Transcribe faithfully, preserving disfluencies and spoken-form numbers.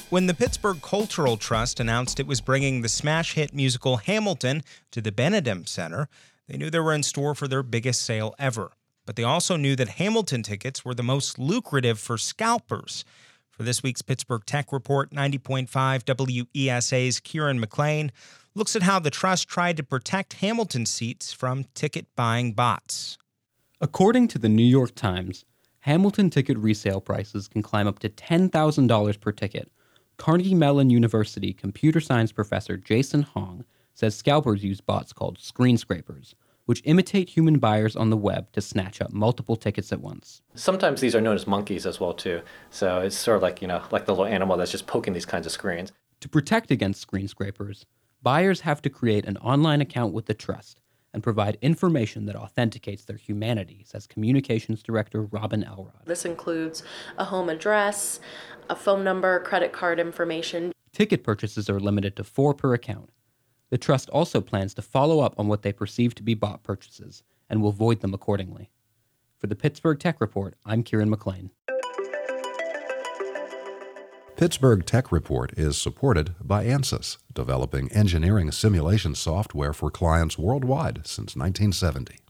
When the Pittsburgh Cultural Trust announced it was bringing the smash hit musical Hamilton to the Benedum Center, they knew they were in store for their biggest sale ever. But they also knew that Hamilton tickets were the most lucrative for scalpers. For this week's Pittsburgh Tech Report, ninety point five W E S A's Kieran McLean looks at how the Trust tried to protect Hamilton seats from ticket-buying bots. According to the New York Times, Hamilton ticket resale prices can climb up to ten thousand dollars per ticket. Carnegie Mellon University computer science professor Jason Hong says scalpers use bots called screen scrapers, which imitate human buyers on the web to snatch up multiple tickets at once. Sometimes these are known as monkeys as well, too. So it's sort of like, you know, like the little animal that's just poking these kinds of screens. To protect against screen scrapers, buyers have to create an online account with the Trust and provide information that authenticates their humanity, says Communications Director Robin Elrod. This includes a home address, a phone number, credit card information. Ticket purchases are limited to four per account. The Trust also plans to follow up on what they perceive to be bot purchases and will void them accordingly. For the Pittsburgh Tech Report, I'm Kieran McLean. Pittsburgh Tech Report is supported by ANSYS, developing engineering simulation software for clients worldwide since nineteen seventy.